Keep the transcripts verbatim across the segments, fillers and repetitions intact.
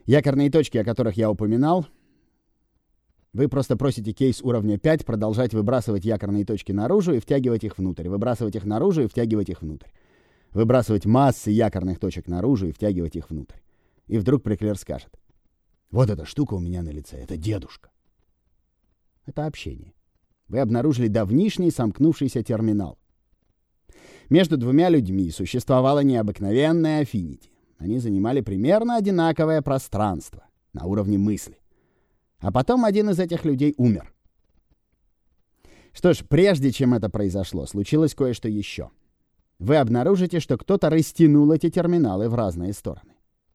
Якорные точки, о которых я упоминал, вы просто просите кейс уровня пять продолжать выбрасывать якорные точки наружу и втягивать их внутрь, выбрасывать их наружу и втягивать их внутрь, выбрасывать массы якорных точек наружу и втягивать их внутрь. И вдруг Приклер скажет: вот эта штука у меня на лице, это дедушка. Это общение. Вы обнаружили давнишний сомкнувшийся терминал. Между двумя людьми существовало необыкновенное аффинити. Они занимали примерно одинаковое пространство на уровне мысли. А потом один из этих людей умер. Что ж, прежде чем это произошло, случилось кое-что еще. Вы обнаружите, что кто-то растянул эти терминалы в разные стороны.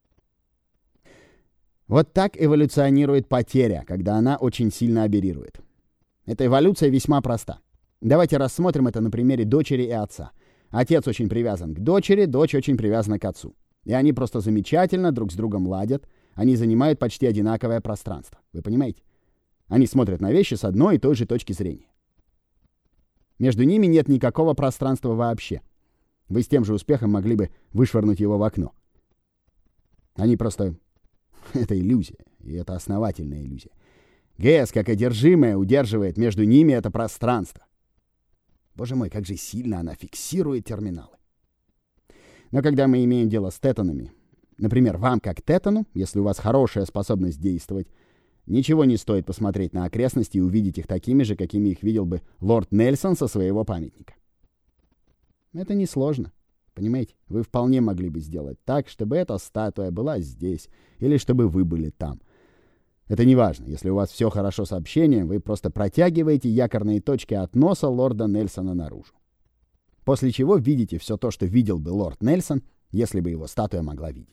Вот так эволюционирует потеря, когда она очень сильно аберрирует. Эта эволюция весьма проста. Давайте рассмотрим это на примере дочери и отца. Отец очень привязан к дочери, дочь очень привязана к отцу. И они просто замечательно друг с другом ладят. Они занимают почти одинаковое пространство. Вы понимаете? Они смотрят на вещи с одной и той же точки зрения. Между ними нет никакого пространства вообще. Вы с тем же успехом могли бы вышвырнуть его в окно. Они просто... Это иллюзия, и это основательная иллюзия. ГЭС, как одержимая, удерживает между ними это пространство. Боже мой, как же сильно она фиксирует терминалы. Но когда мы имеем дело с тетанами, например, вам как тетану, если у вас хорошая способность действовать, ничего не стоит посмотреть на окрестности и увидеть их такими же, какими их видел бы лорд Нельсон со своего памятника. Это несложно. Понимаете? Вы вполне могли бы сделать так, чтобы эта статуя была здесь, или чтобы вы были там. Это не важно. Если у вас все хорошо с общением, вы просто протягиваете якорные точки от носа лорда Нельсона наружу. После чего видите все то, что видел бы лорд Нельсон, если бы его статуя могла видеть.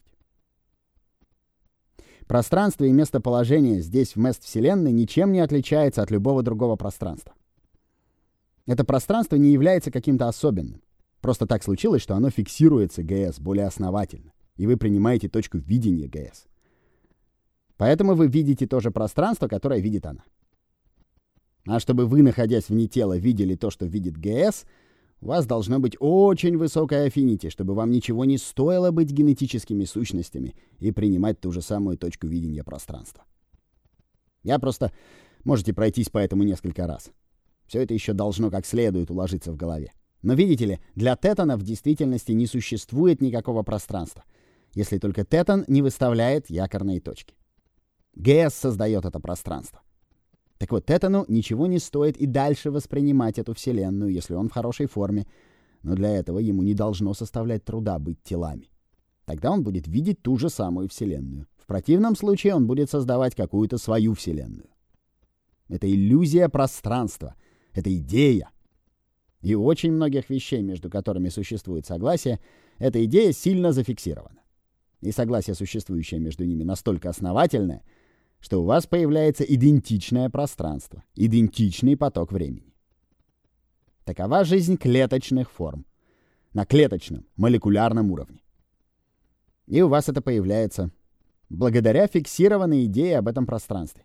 Пространство и местоположение здесь в Мест-Вселенной ничем не отличается от любого другого пространства. Это пространство не является каким-то особенным. Просто так случилось, что оно фиксируется ГЭС более основательно, и вы принимаете точку видения ГЭС. Поэтому вы видите то же пространство, которое видит она. А чтобы вы, находясь вне тела, видели то, что видит ГЭС, у вас должно быть очень высокое аффинити, чтобы вам ничего не стоило быть генетическими сущностями и принимать ту же самую точку видения пространства. Я просто... Можете пройтись по этому несколько раз. Все это еще должно как следует уложиться в голове. Но видите ли, для тетана в действительности не существует никакого пространства, если только тетан не выставляет якорные точки. ГЭС создает это пространство. Так вот, тетану ничего не стоит и дальше воспринимать эту вселенную, если он в хорошей форме, но для этого ему не должно составлять труда быть телами. Тогда он будет видеть ту же самую вселенную. В противном случае он будет создавать какую-то свою вселенную. Это иллюзия пространства, это идея. И у очень многих вещей, между которыми существует согласие, эта идея сильно зафиксирована. И согласие, существующее между ними, настолько основательное, что у вас появляется идентичное пространство, идентичный поток времени. Такова жизнь клеточных форм на клеточном, молекулярном уровне. И у вас это появляется благодаря фиксированной идее об этом пространстве.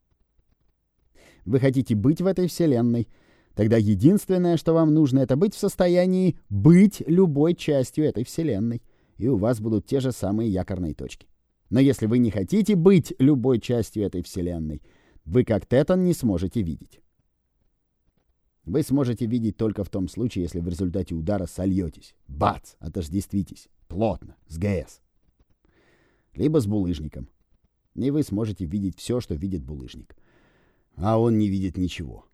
Вы хотите быть в этой вселенной, тогда единственное, что вам нужно, это быть в состоянии быть любой частью этой вселенной, и у вас будут те же самые якорные точки. Но если вы не хотите быть любой частью этой вселенной, вы как тетан не сможете видеть. Вы сможете видеть только в том случае, если в результате удара сольетесь, бац, отождествитесь, плотно, с ГЭС. Либо с булыжником. И вы сможете видеть все, что видит булыжник. А он не видит ничего.